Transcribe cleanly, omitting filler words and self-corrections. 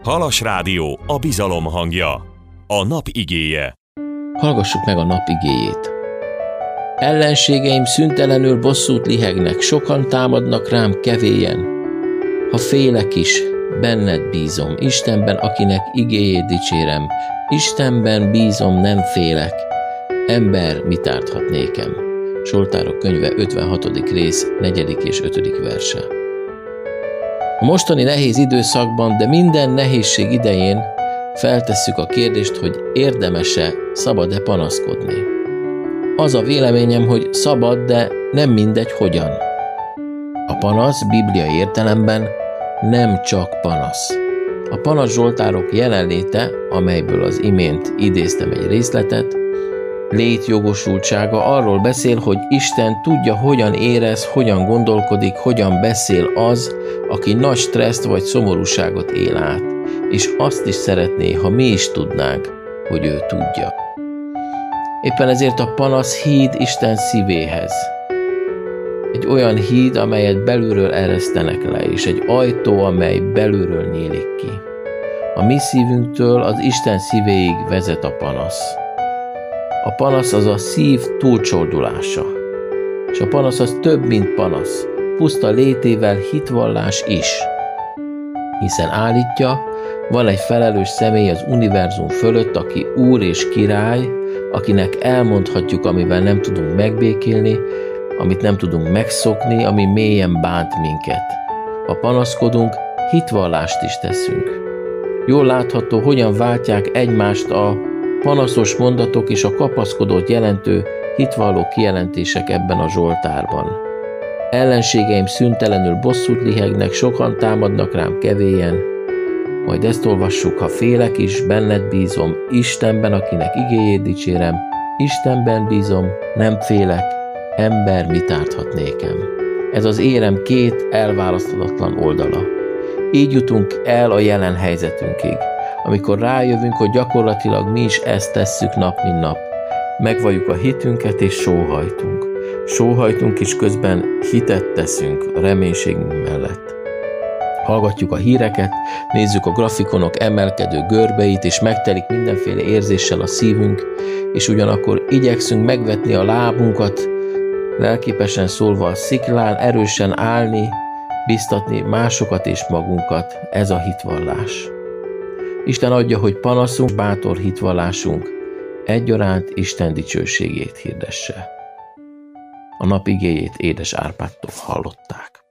Halas Rádió, a bizalom hangja. A nap igéje. Hallgassuk meg a nap igéjét. Ellenségeim szüntelenül bosszút lihegnek, sokan támadnak rám kevélyen. Ha félek is, benned bízom, Istenben, akinek igéjét dicsérem. Istenben bízom, nem félek. Ember mit árthat nékem? Zsoltárok könyve 56. rész, 4. és 5. verse. A mostani nehéz időszakban, de minden nehézség idején feltesszük a kérdést, hogy érdemes-e, szabad-e panaszkodni. Az a véleményem, hogy szabad, de nem mindegy hogyan. A panasz bibliai értelemben nem csak panasz. A panasz zsoltárok jelenléte, amelyből az imént idéztem egy részletet, létjogosultsága arról beszél, hogy Isten tudja, hogyan érez, hogyan gondolkodik, hogyan beszél az, aki nagy stresszt vagy szomorúságot él át, és azt is szeretné, ha mi is tudnánk, hogy ő tudja. Éppen ezért a panasz híd Isten szívéhez. Egy olyan híd, amelyet belülről eresztenek le, és egy ajtó, amely belülről nyílik ki. A mi szívünktől az Isten szívéig vezet a panasz. A panasz az a szív túlcsordulása. És a panasz az több, mint panasz. Puszta létével hitvallás is. Hiszen állítja, van egy felelős személy az univerzum fölött, aki úr és király, akinek elmondhatjuk, amivel nem tudunk megbékélni, amit nem tudunk megszokni, ami mélyen bánt minket. Ha panaszkodunk, hitvallást is teszünk. Jól látható, hogyan váltják egymást a panaszos mondatok és a kapaszkodót jelentő hitvalló kijelentések ebben a zsoltárban. Ellenségeim szüntelenül bosszút lihegnek, sokan támadnak rám kevélyen. Majd ezt olvassuk, ha félek is, benned bízom, Istenben, akinek igéjét dicsérem, Istenben bízom, nem félek, ember mit árthat nékem. Ez az érem két elválaszthatatlan oldala. Így jutunk el a jelen helyzetünkig, amikor rájövünk, hogy gyakorlatilag mi is ezt tesszük nap, mint nap. Megvalljuk a hitünket és sóhajtunk. Sóhajtunk és közben hitet teszünk a reménységünk mellett. Hallgatjuk a híreket, nézzük a grafikonok emelkedő görbeit, és megtelik mindenféle érzéssel a szívünk, és ugyanakkor igyekszünk megvetni a lábunkat, lelképesen szólva a sziklán, erősen állni, biztatni másokat és magunkat. Ez a hitvallás. Isten adja, hogy panaszunk, bátor hitvallásunk egyaránt Isten dicsőségét hirdesse. A nap igéjét Édes Árpádtól hallották.